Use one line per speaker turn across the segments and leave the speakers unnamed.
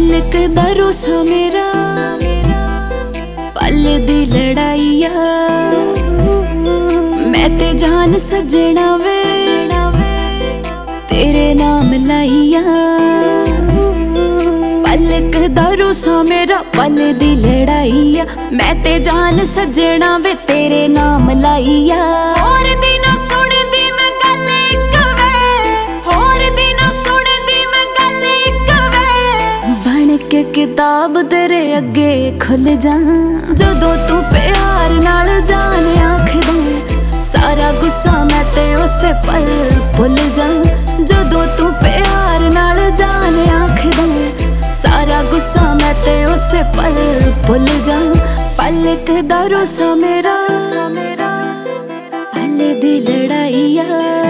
पलक दा रोसा मेरा पल दी लड़ाइया मैं ते जान सजना वे तेरे नाम लाइया। पलक दा रोसा मेरा पल दी लड़ाइया मैं ते जान सजना वे तेरे नाम लाइया। और दिन सुनदी मैं गल इक वे, और दिन सुनदी मैं गल इक वे, बन के किताब तेरे अगे खुल जा जदों तू प्यार नाल जान आखदा सारा गुस्सा मैं ते उसे पल भुल जा। जदों तू प्यार नाल जान आखदा सारा गुस्सा मैं ते उसे पल भुल जा। पलक दा रोसा मेरा पल दी लड़ाइया।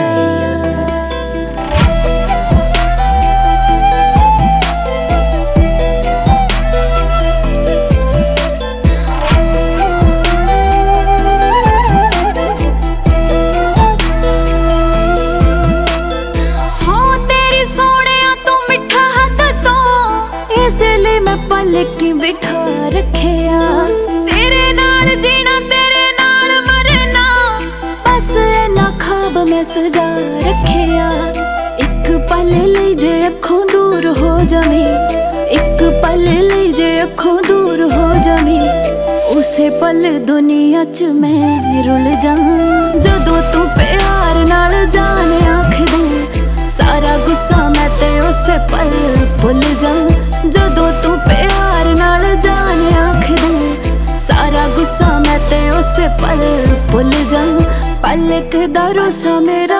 इसलिए मैं पलक बिठा रखिया तेरे नाल जीना तेरे नाल मरना बस इन्ना ख्वाब मैं सजा रखिया। एक पल लई जे अखों दूर हो जावी, एक पल लई जे अखों दूर हो जावी उसे पल दुनिया च मैं रुल जा। जदों तू प्यार नाल जान आखदा सारा गुस्सा मैं ते उसे पल भुल जा। जदों तू प्यार नाल जान आखदा सारा गुस्सा मैं ते उसे पल भुल जा। पलक दा रोसा मेरा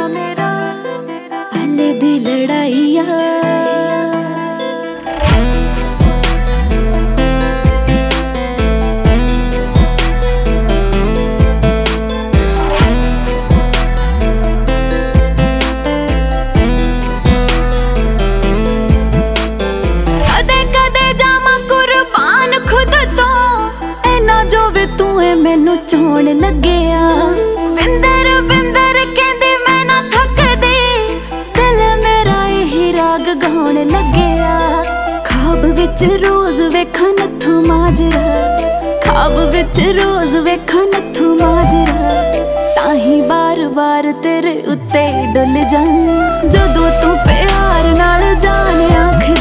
पल दी लड़ाइया। मैनू चोण लग्या विंदर विंदर कहंदे मैं ना थकदी दिल मेरा यही राग गाउण लग्या। ख्वाब विच रोज वेखां नत्थू माजरा, ख्वाब विच रोज वेखां नत्थू माजरा ताही बार बार तेरे उत्ते डुल जा। जदों तू प्यार नाल जान आख